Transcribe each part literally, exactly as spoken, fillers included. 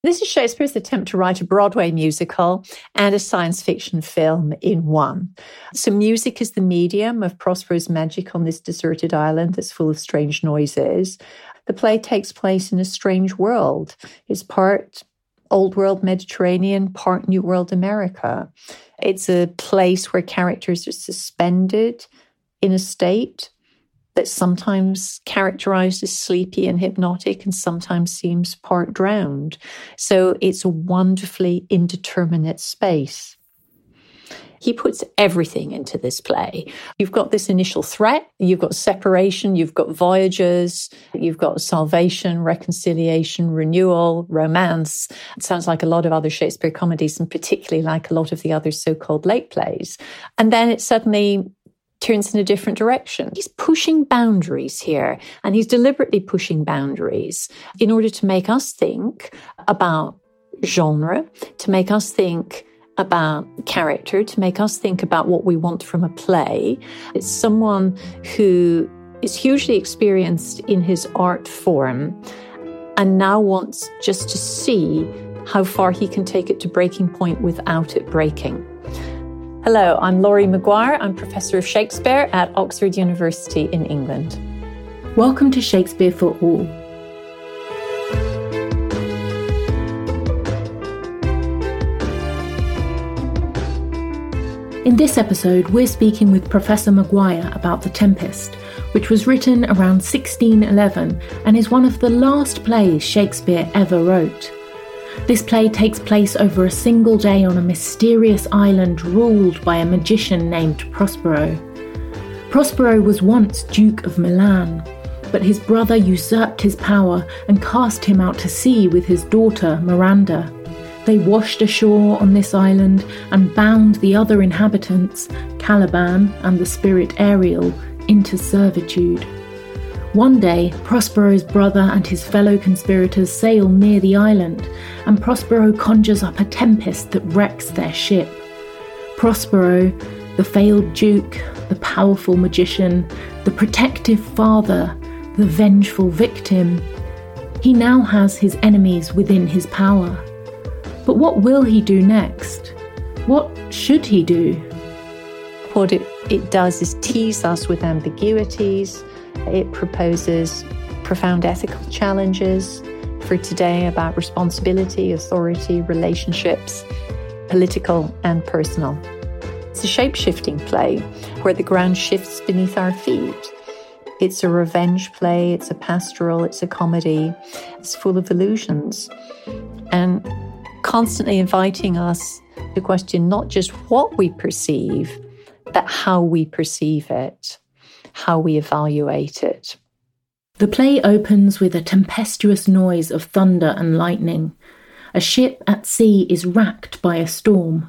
This is Shakespeare's attempt to write a Broadway musical and a science fiction film in one. So music is the medium of Prospero's magic on this deserted island that's full of strange noises. The play takes place in a strange world. It's part Old World Mediterranean, part New World America. It's a place where characters are suspended in a state that sometimes characterized as sleepy and hypnotic and sometimes seems part drowned. So it's a wonderfully indeterminate space. He puts everything into this play. You've got this initial threat, you've got separation, you've got voyages, you've got salvation, reconciliation, renewal, romance. It sounds like a lot of other Shakespeare comedies, and particularly like a lot of the other so-called late plays. And then it suddenly turns in a different direction. He's pushing boundaries here, and he's deliberately pushing boundaries in order to make us think about genre, to make us think about character, to make us think about what we want from a play. It's someone who is hugely experienced in his art form and now wants just to see how far he can take it to breaking point without it breaking. Hello, I'm Laurie Maguire. I'm Professor of Shakespeare at Oxford University in England. Welcome to Shakespeare for All. In this episode, we're speaking with Professor Maguire about The Tempest, which was written around sixteen eleven and is one of the last plays Shakespeare ever wrote. This play takes place over a single day on a mysterious island ruled by a magician named Prospero. Prospero was once Duke of Milan, but his brother usurped his power and cast him out to sea with his daughter Miranda. They washed ashore on this island and bound the other inhabitants, Caliban and the spirit Ariel, into servitude. One day, Prospero's brother and his fellow conspirators sail near the island, and Prospero conjures up a tempest that wrecks their ship. Prospero, the failed duke, the powerful magician, the protective father, the vengeful victim, he now has his enemies within his power. But what will he do next? What should he do? What it, it does is tease us with ambiguities. It proposes profound ethical challenges for today about responsibility, authority, relationships, political and personal. It's a shape-shifting play where the ground shifts beneath our feet. It's a revenge play, it's a pastoral, it's a comedy. It's full of illusions and constantly inviting us to question not just what we perceive, but how we perceive it, how we evaluate it. The play opens with a tempestuous noise of thunder and lightning. A ship at sea is racked by a storm.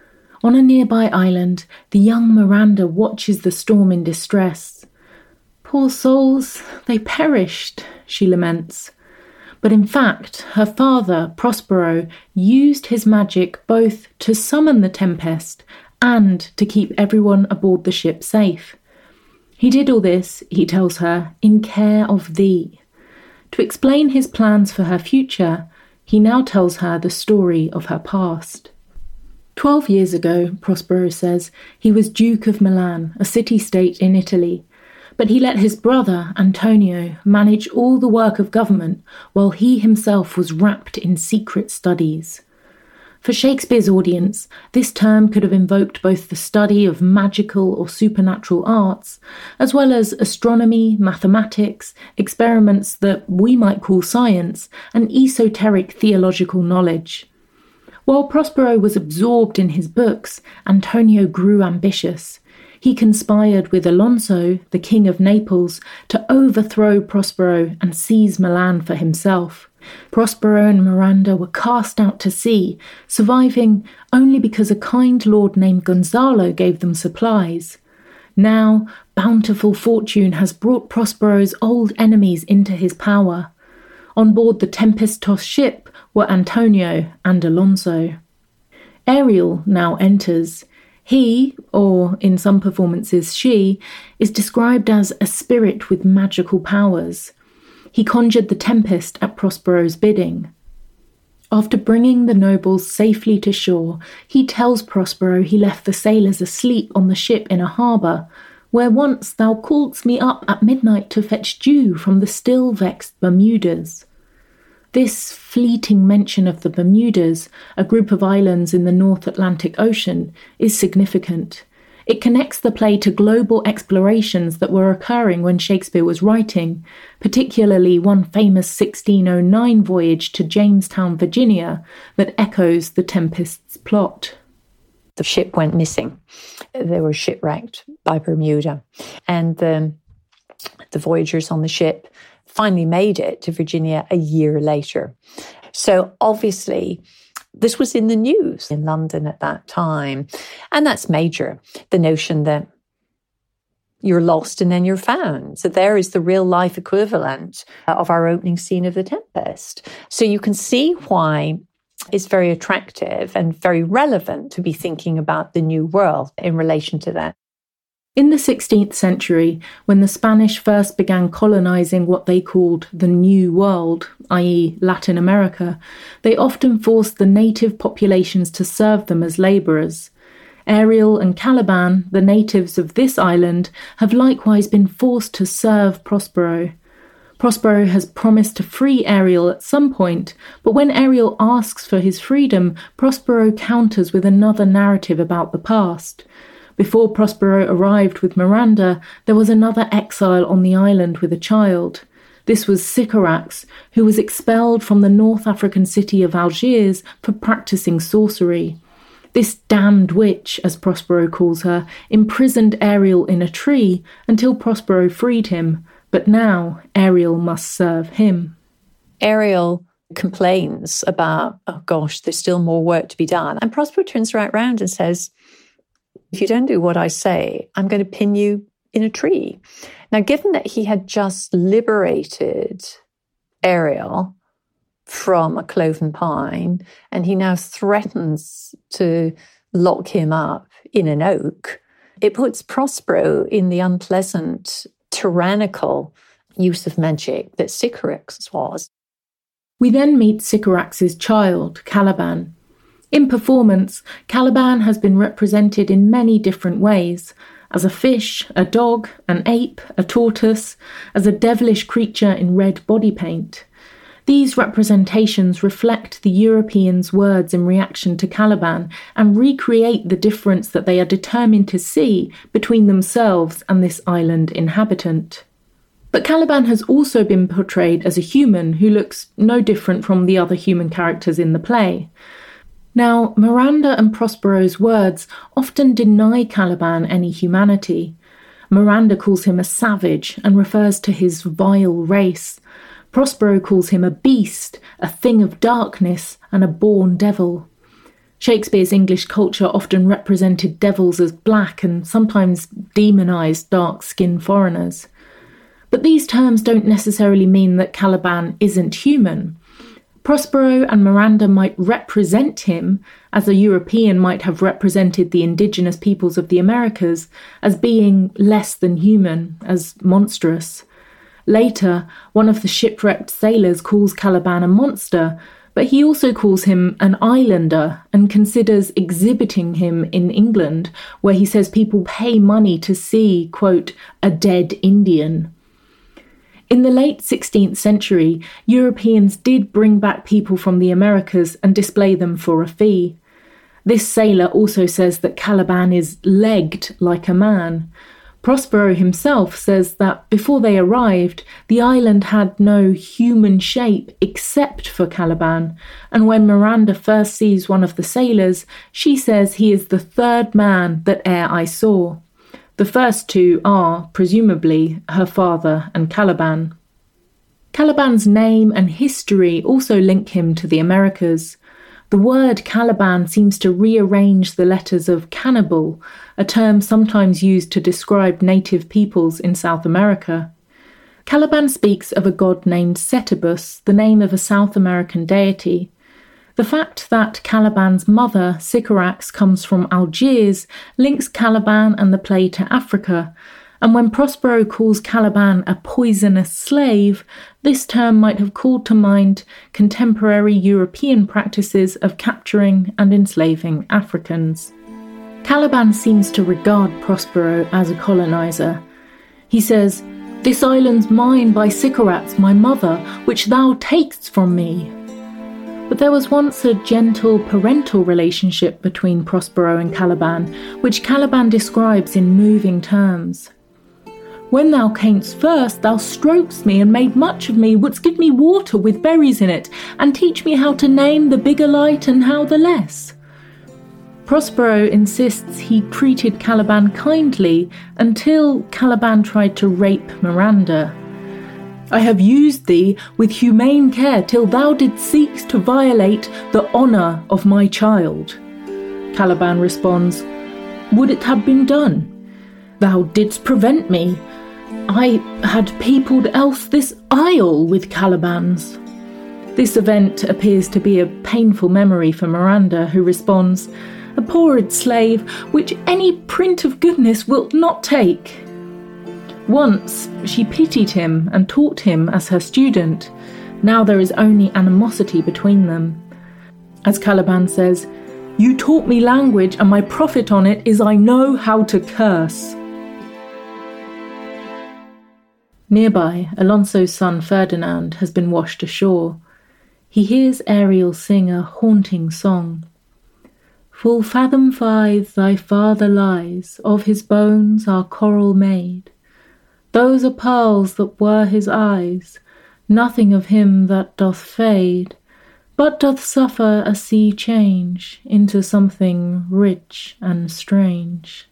On a nearby island, the young Miranda watches the storm in distress. "Poor souls, they perished," she laments. But in fact, her father, Prospero, used his magic both to summon the tempest and to keep everyone aboard the ship safe. He did all this, he tells her, in care of thee. To explain his plans for her future, he now tells her the story of her past. Twelve years ago, Prospero says, he was Duke of Milan, a city-state in Italy, but he let his brother, Antonio, manage all the work of government while he himself was wrapped in secret studies. For Shakespeare's audience, this term could have invoked both the study of magical or supernatural arts, as well as astronomy, mathematics, experiments that we might call science, and esoteric theological knowledge. While Prospero was absorbed in his books, Antonio grew ambitious. He conspired with Alonso, the king of Naples, to overthrow Prospero and seize Milan for himself. Prospero and Miranda were cast out to sea, surviving only because a kind lord named Gonzalo gave them supplies. Now, bountiful fortune has brought Prospero's old enemies into his power. On board the tempest-tossed ship were Antonio and Alonso. Ariel now enters. He, or in some performances she, is described as a spirit with magical powers. He conjured the tempest at Prospero's bidding. After bringing the nobles safely to shore, he tells Prospero he left the sailors asleep on the ship in a harbour, where once thou calledst me up at midnight to fetch dew from the still vexed Bermudas. This fleeting mention of the Bermudas, a group of islands in the North Atlantic Ocean, is significant. It connects the play to global explorations that were occurring when Shakespeare was writing, particularly one famous sixteen oh nine voyage to Jamestown, Virginia, that echoes the Tempest's plot. The ship went missing. They were shipwrecked by Bermuda. And the, the voyagers on the ship finally made it to Virginia a year later. So obviously, this was in the news in London at that time. And that's major, the notion that you're lost and then you're found. So there is the real life equivalent of our opening scene of The Tempest. So you can see why it's very attractive and very relevant to be thinking about the new world in relation to that. In the sixteenth century, when the Spanish first began colonizing what they called the New World, that is Latin America, they often forced the native populations to serve them as labourers. Ariel and Caliban, the natives of this island, have likewise been forced to serve Prospero. Prospero has promised to free Ariel at some point, but when Ariel asks for his freedom, Prospero counters with another narrative about the past. Before Prospero arrived with Miranda, there was another exile on the island with a child. This was Sycorax, who was expelled from the North African city of Algiers for practicing sorcery. This damned witch, as Prospero calls her, imprisoned Ariel in a tree until Prospero freed him, but now Ariel must serve him. Ariel complains about, oh gosh, there's still more work to be done. And Prospero turns right round and says, if you don't do what I say, I'm going to pin you in a tree. Now, given that he had just liberated Ariel from a cloven pine, and he now threatens to lock him up in an oak, it puts Prospero in the unpleasant, tyrannical use of magic that Sycorax was. We then meet Sycorax's child, Caliban. In performance, Caliban has been represented in many different ways, as a fish, a dog, an ape, a tortoise, as a devilish creature in red body paint. These representations reflect the Europeans' words in reaction to Caliban and recreate the difference that they are determined to see between themselves and this island inhabitant. But Caliban has also been portrayed as a human who looks no different from the other human characters in the play. Now, Miranda and Prospero's words often deny Caliban any humanity. Miranda calls him a savage and refers to his vile race. Prospero calls him a beast, a thing of darkness, and a born devil. Shakespeare's English culture often represented devils as black and sometimes demonised dark-skinned foreigners. But these terms don't necessarily mean that Caliban isn't human. Prospero and Miranda might represent him, as a European might have represented the indigenous peoples of the Americas, as being less than human, as monstrous. Later, one of the shipwrecked sailors calls Caliban a monster, but he also calls him an islander and considers exhibiting him in England, where he says people pay money to see, quote, a dead Indian. In the late sixteenth century, Europeans did bring back people from the Americas and display them for a fee. This sailor also says that Caliban is legged like a man. Prospero himself says that before they arrived, the island had no human shape except for Caliban, and when Miranda first sees one of the sailors, she says he is the third man that e'er I saw. The first two are, presumably, her father and Caliban. Caliban's name and history also link him to the Americas. The word Caliban seems to rearrange the letters of cannibal, a term sometimes used to describe native peoples in South America. Caliban speaks of a god named Setebos, the name of a South American deity. The fact that Caliban's mother, Sycorax, comes from Algiers links Caliban and the play to Africa, and when Prospero calls Caliban a poisonous slave, this term might have called to mind contemporary European practices of capturing and enslaving Africans. Caliban seems to regard Prospero as a colonizer. He says, "This island's mine by Sycorax, my mother, which thou takest from me." But there was once a gentle parental relationship between Prospero and Caliban, which Caliban describes in moving terms. "When thou camest first, thou strokest me and made much of me, wouldst give me water with berries in it, and teach me how to name the bigger light and how the less." Prospero insists he treated Caliban kindly until Caliban tried to rape Miranda. "I have used thee with humane care till thou didst seek to violate the honour of my child." Caliban responds, "Would it have been done? Thou didst prevent me. I had peopled else this isle with Calibans." This event appears to be a painful memory for Miranda, who responds, "A poor slave, which any print of goodness wilt not take." Once she pitied him and taught him as her student. Now there is only animosity between them. As Caliban says, "You taught me language, and my profit on it is I know how to curse." Nearby, Alonso's son Ferdinand has been washed ashore. He hears Ariel sing a haunting song. "Full fathom five thy father lies, of his bones are coral made. Those are pearls that were his eyes, nothing of him that doth fade, but doth suffer a sea change into something rich and strange."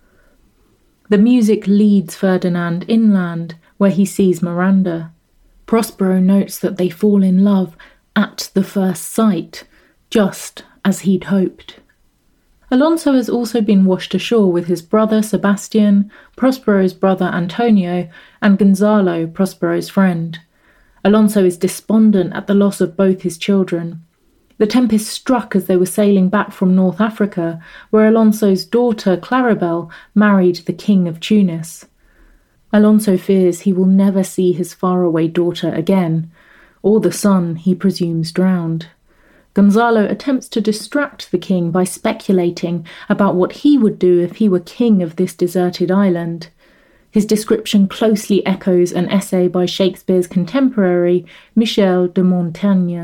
The music leads Ferdinand inland, where he sees Miranda. Prospero notes that they fall in love at the first sight, just as he'd hoped. Alonso has also been washed ashore with his brother Sebastian, Prospero's brother Antonio, and Gonzalo, Prospero's friend. Alonso is despondent at the loss of both his children. The tempest struck as they were sailing back from North Africa, where Alonso's daughter Claribel married the king of Tunis. Alonso fears he will never see his faraway daughter again, or the son he presumes drowned. Gonzalo attempts to distract the king by speculating about what he would do if he were king of this deserted island. His description closely echoes an essay by Shakespeare's contemporary Michel de Montaigne.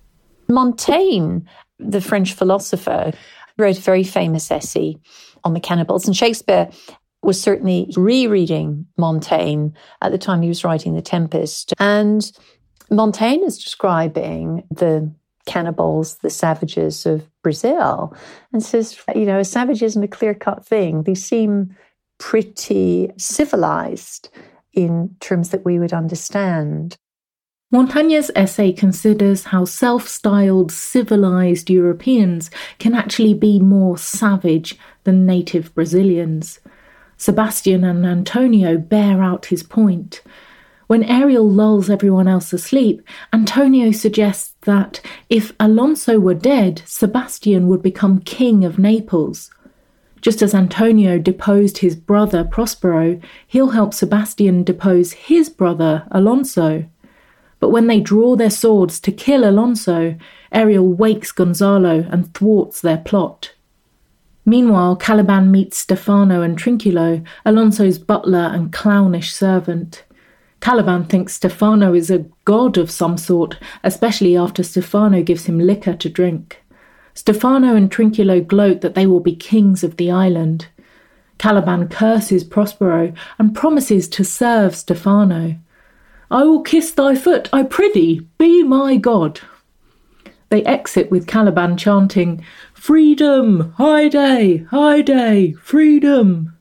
Montaigne, the French philosopher, wrote a very famous essay on the cannibals, and Shakespeare was certainly rereading Montaigne at the time he was writing The Tempest. And Montaigne is describing the cannibals, the savages of Brazil, and says, you know, a savage isn't a clear-cut thing. They seem pretty civilized in terms that we would understand. Montaigne's essay considers how self-styled civilized Europeans can actually be more savage than native Brazilians. Sebastian and Antonio bear out his point. When Ariel lulls everyone else asleep, Antonio suggests that if Alonso were dead, Sebastian would become king of Naples. Just as Antonio deposed his brother Prospero, he'll help Sebastian depose his brother Alonso. But when they draw their swords to kill Alonso, Ariel wakes Gonzalo and thwarts their plot. Meanwhile, Caliban meets Stefano and Trinculo, Alonso's butler and clownish servant. Caliban thinks Stefano is a god of some sort, especially after Stefano gives him liquor to drink. Stefano and Trinculo gloat that they will be kings of the island. Caliban curses Prospero and promises to serve Stefano. "I will kiss thy foot, I prithee, be my god." They exit with Caliban chanting, "Freedom! High day! High day! Freedom!"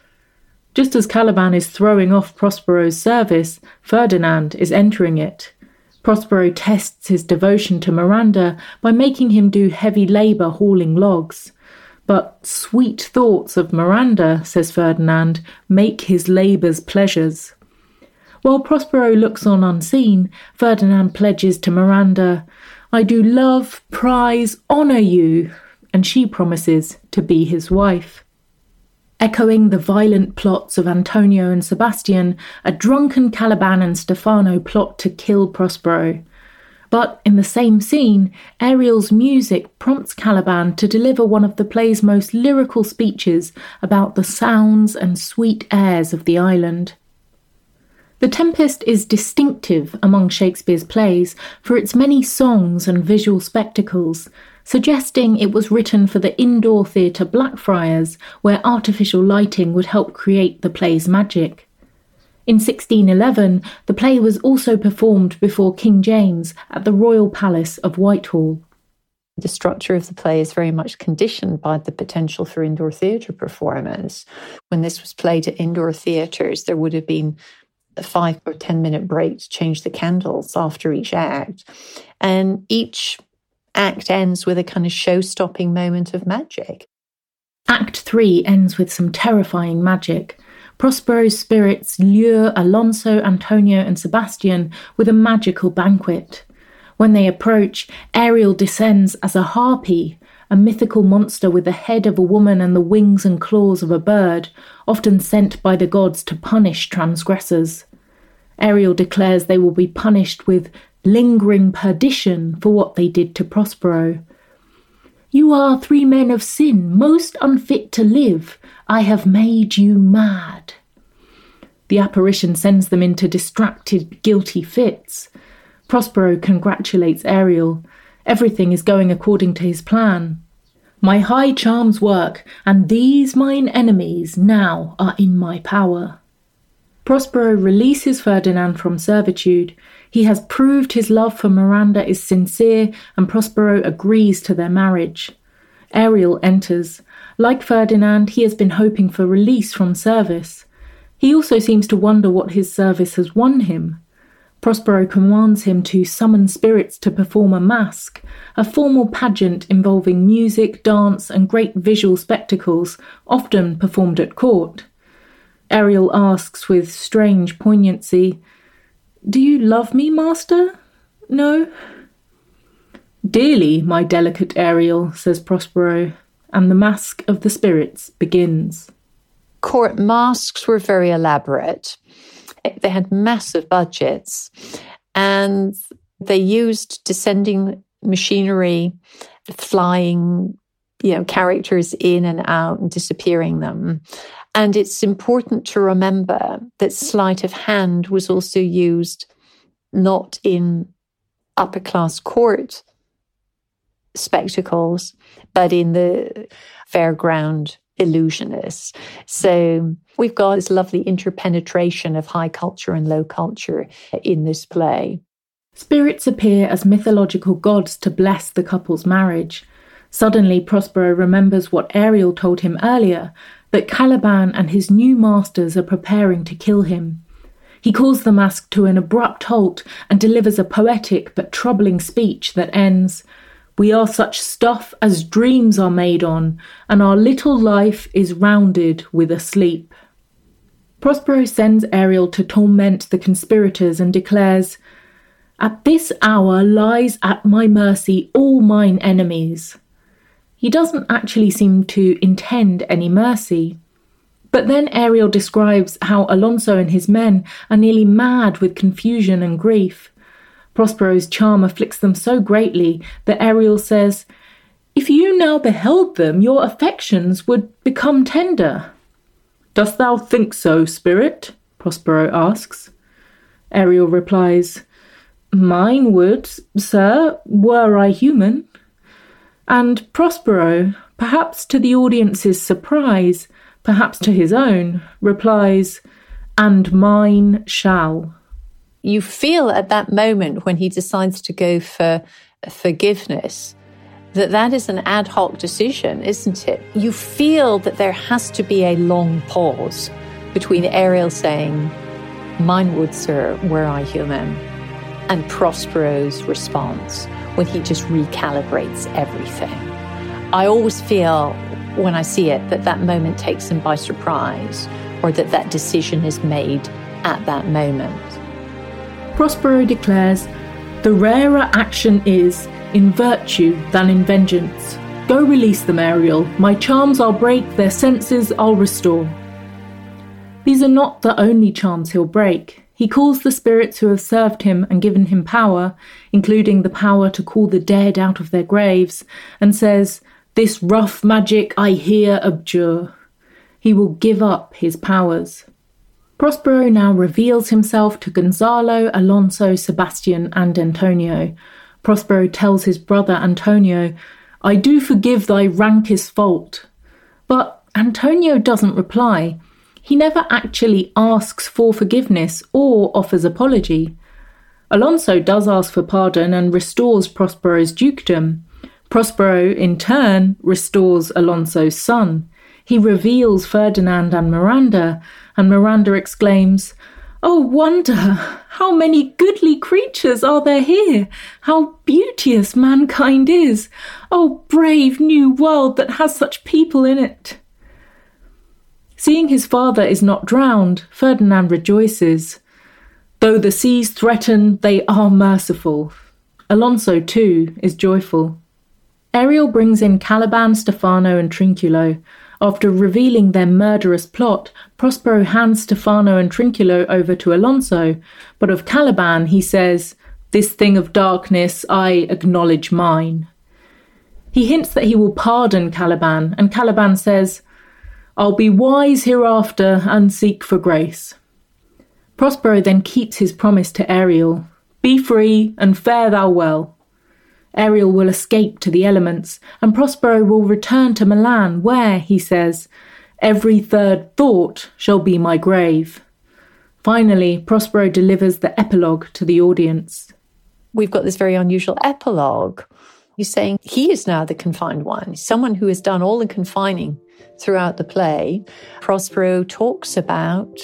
Just as Caliban is throwing off Prospero's service, Ferdinand is entering it. Prospero tests his devotion to Miranda by making him do heavy labour hauling logs. But sweet thoughts of Miranda, says Ferdinand, make his labours pleasures. While Prospero looks on unseen, Ferdinand pledges to Miranda, "I do love, prize, honour you," and she promises to be his wife. Echoing the violent plots of Antonio and Sebastian, a drunken Caliban and Stefano plot to kill Prospero. But in the same scene, Ariel's music prompts Caliban to deliver one of the play's most lyrical speeches about the sounds and sweet airs of the island. The Tempest is distinctive among Shakespeare's plays for its many songs and visual spectacles, suggesting it was written for the indoor theatre Blackfriars, where artificial lighting would help create the play's magic. In sixteen eleven, the play was also performed before King James at the Royal Palace of Whitehall. The structure of the play is very much conditioned by the potential for indoor theatre performance. When this was played at indoor theatres, there would have been a five or ten minute break to change the candles after each act. And each act ends with a kind of show-stopping moment of magic. Act three ends with some terrifying magic. Prospero's spirits lure Alonso, Antonio and Sebastian with a magical banquet. When they approach, Ariel descends as a harpy, a mythical monster with the head of a woman and the wings and claws of a bird, often sent by the gods to punish transgressors. Ariel declares they will be punished with lingering perdition for what they did to Prospero. "You are three men of sin, most unfit to live. I have made you mad." The apparition sends them into distracted, guilty fits. Prospero congratulates Ariel. Everything is going according to his plan. "My high charms work, and these mine enemies now are in my power." Prospero releases Ferdinand from servitude. He has proved his love for Miranda is sincere, and Prospero agrees to their marriage. Ariel enters. Like Ferdinand, he has been hoping for release from service. He also seems to wonder what his service has won him. Prospero commands him to summon spirits to perform a masque, a formal pageant involving music, dance, and great visual spectacles, often performed at court. Ariel asks with strange poignancy, "Do you love me, master? No?" "Dearly, my delicate Ariel," says Prospero, and the masque of the spirits begins. Court masks were very elaborate. They had massive budgets, and they used descending machinery, flying, you know, characters in and out and disappearing them. And it's important to remember that sleight of hand was also used not in upper-class court spectacles, but in the fairground illusionists. So we've got this lovely interpenetration of high culture and low culture in this play. Spirits appear as mythological gods to bless the couple's marriage. Suddenly, Prospero remembers what Ariel told him earlier, that Caliban and his new masters are preparing to kill him. He calls the masque to an abrupt halt and delivers a poetic but troubling speech that ends, "We are such stuff as dreams are made on, and our little life is rounded with a sleep." Prospero sends Ariel to torment the conspirators and declares, "At this hour lies at my mercy all mine enemies." He doesn't actually seem to intend any mercy. But then Ariel describes how Alonso and his men are nearly mad with confusion and grief. Prospero's charm afflicts them so greatly that Ariel says, "If you now beheld them, your affections would become tender." "Dost thou think so, spirit?" Prospero asks. Ariel replies, "Mine would, sir, were I human." And Prospero, perhaps to the audience's surprise, perhaps to his own, replies, "And mine shall." You feel at that moment when he decides to go for forgiveness that that is an ad hoc decision, isn't it? You feel that there has to be a long pause between Ariel saying, "Mine would, sir, were I human," and Prospero's response when he just recalibrates everything. I always feel when I see it that that moment takes him by surprise, or that that decision is made at that moment. Prospero declares, "The rarer action is in virtue than in vengeance. Go release them, Ariel. My charms I'll break, their senses I'll restore. These are not the only charms he'll break. He calls the spirits who have served him and given him power, including the power to call the dead out of their graves, and says, "This rough magic I here abjure." He will give up his powers. Prospero now reveals himself to Gonzalo, Alonso, Sebastian, and Antonio. Prospero tells his brother Antonio, "I do forgive thy rankest fault." But Antonio doesn't reply. He never actually asks for forgiveness or offers apology. Alonso does ask for pardon and restores Prospero's dukedom. Prospero, in turn, restores Alonso's son. He reveals Ferdinand and Miranda, and Miranda exclaims, "Oh wonder, how many goodly creatures are there here! How beauteous mankind is! Oh brave new world that has such people in it!" Seeing his father is not drowned, Ferdinand rejoices. Though the seas threaten, they are merciful. Alonso, too, is joyful. Ariel brings in Caliban, Stefano, and Trinculo. After revealing their murderous plot, Prospero hands Stefano and Trinculo over to Alonso, but of Caliban he says, "This thing of darkness, I acknowledge mine." He hints that he will pardon Caliban, and Caliban says, "I'll be wise hereafter and seek for grace." Prospero then keeps his promise to Ariel, "Be free and fare thou well." Ariel will escape to the elements, and Prospero will return to Milan where, he says, "Every third thought shall be my grave." Finally, Prospero delivers the epilogue to the audience. We've got this very unusual epilogue. He's saying he is now the confined one, someone who has done all the confining throughout the play. Prospero talks about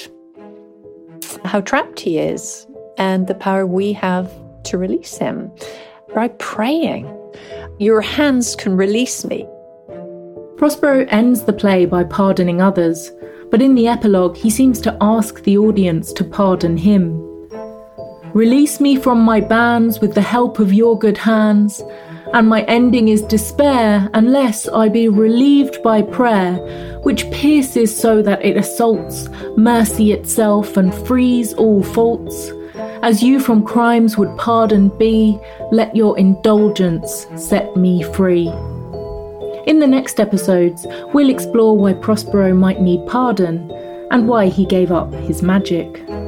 how trapped he is and the power we have to release him by praying. "Your hands can release me." Prospero ends the play by pardoning others, but in the epilogue he seems to ask the audience to pardon him. "Release me from my bands with the help of your good hands, and my ending is despair unless I be relieved by prayer, which pierces so that it assaults mercy itself and frees all faults. As you from crimes would pardoned be, let your indulgence set me free." In the next episodes, we'll explore why Prospero might need pardon and why he gave up his magic.